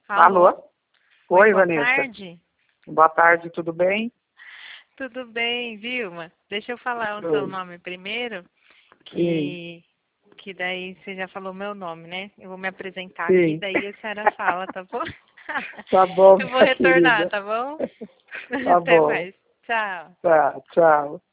Alô? Oi, Boa Vanessa. tarde. Boa tarde, tudo bem? Tudo bem, Vilma? Deixa eu falar o seu nome primeiro, Sim, que daí você já falou meu nome, né? Eu vou me apresentar aqui, sim. daí a senhora fala, tá bom? Tá bom, Eu vou minha retornar, querida. tá bom? Tá Até bom. mais. Tchau. Tá, tchau.